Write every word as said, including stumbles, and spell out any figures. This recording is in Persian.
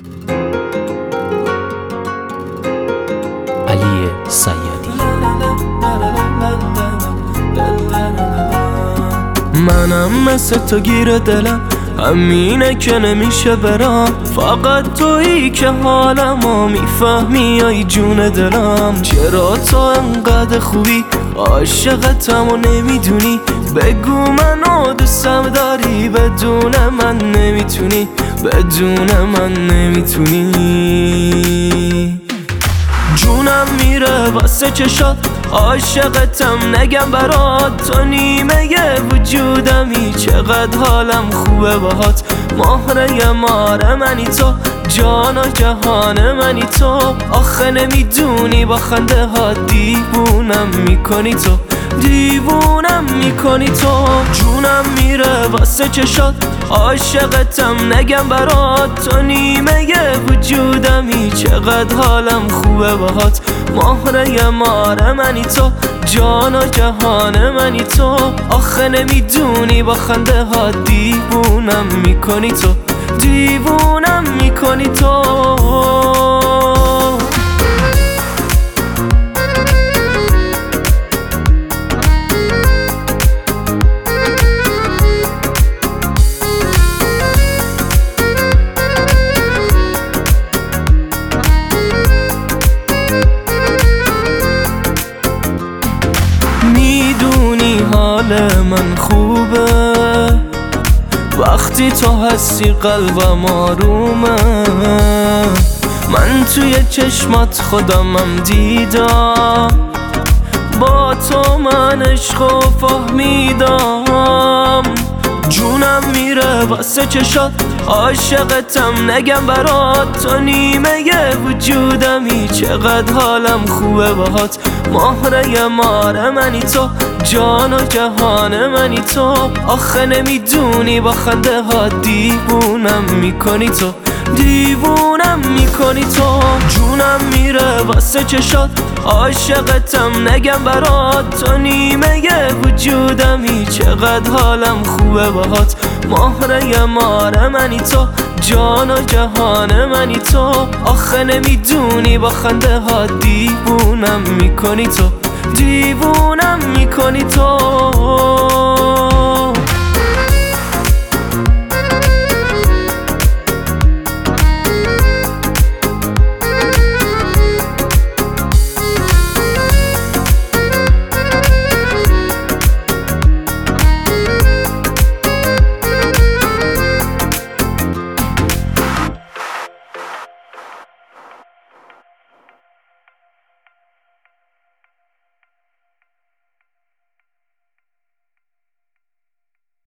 علی سیدی. منم مثل تو گیر دلم، همینه که نمیشه برم. فقط تویی که حالمو میفهمی ای جون دلم. چرا تو انقدر خوبی عاشقتم و نمیدونی؟ بگو منو دوستم داری، بدون من نمیتونی، بدون من نمیتونی. جونم میره واسه چشات، عاشقتم نگم برات. تو نیمه وجودمی، چقدر حالم خوبه باهات. مهره ماره منی تو، جان و جهان منی تو. آخه نمیدونی با خنده ها دیوونم میکنی تو، دیوونم میکنی تو. جونم میره واسه چشات، عاشقتم نگم برات. تو نیمه وجودمی، چقدر حالم خوبه باهات. مهره ماره منی تو، جان و جهان منی تو. آخه نمیدونی با خنده ها دیوونم میکنی تو، دیوونم میکنی تو. میدونی حال من خوبه وقتی تو هستی، قلبم آرومه. من توی چشمات خودمم دیدم، با تو من عشقو فهمیدم. جونم میره واسه چشات، عاشقتم نگم برات. تو نیمه وجودمی، چقدر حالم خوبه باهات. مهره ماره منی تو، جان و جهان منی تو. آخه نمیدونی با خنده ها دیوونم میکنی تو، دیوونم میکنی تو. جونم میره واسه چشات، عاشقتم نگم برات. تو نیمه وجودمی، چقدر حالم خوبه باهات. مهره ماره منی تو، جان و جهان منی تو. آخه نمیدونی با خنده ها دیوونم میکنی تو، دیوونم میکنی تو.